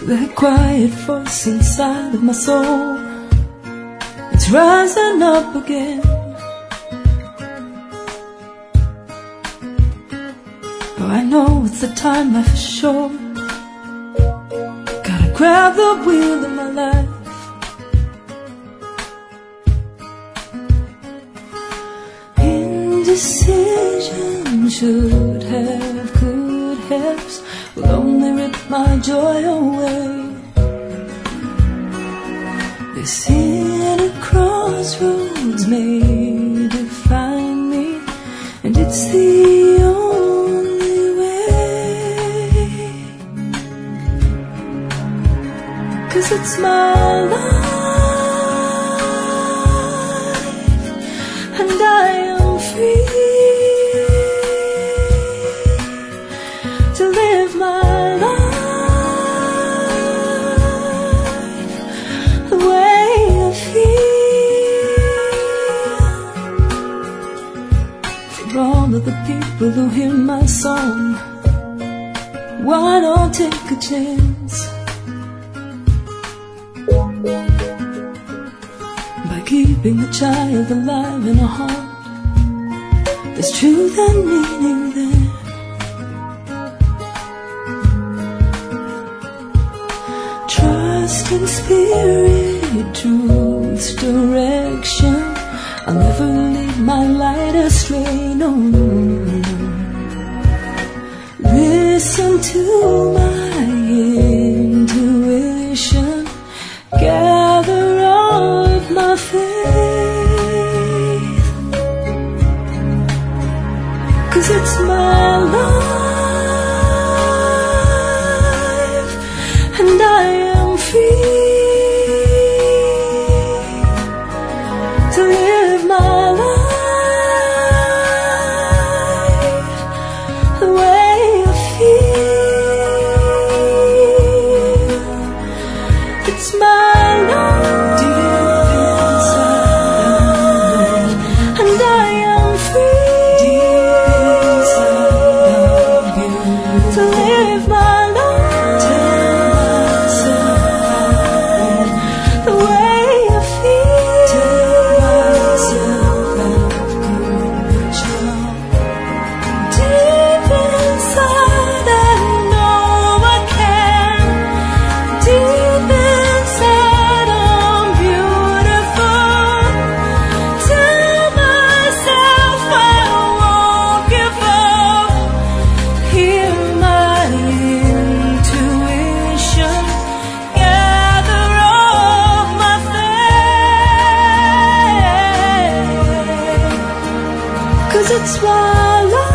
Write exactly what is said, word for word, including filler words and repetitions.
that quiet voice inside of my soul, it's rising up again. Oh, I know it's the time life for sure. Gotta grab the wheel of my life. Indecision, should have, could have, will only rip my joy away. This inner crossroads may define me, and it's the only way. 'Cause it's my life, and I am free to live my life the way I feel. For all of the people who hear my song, why not take a chance by keeping the child alive in a heart? There's truth and meaning there. Trust in spirit, truth's direction. I'll never leave my light astray, no, no, no. Listen to my intuition, gather all of my faith. 'Cause it's my life, and I am free to live my life the way I feel. It's my life, deep inside, and I am free, deep inside of you, to live my life, tell myself the way I feel, tell myself I've good job. Deep inside I know I can, deep inside I'm beautiful. Tell myself I won't give up. Hear my intuition, gather all my faith. 'Cause it's my life,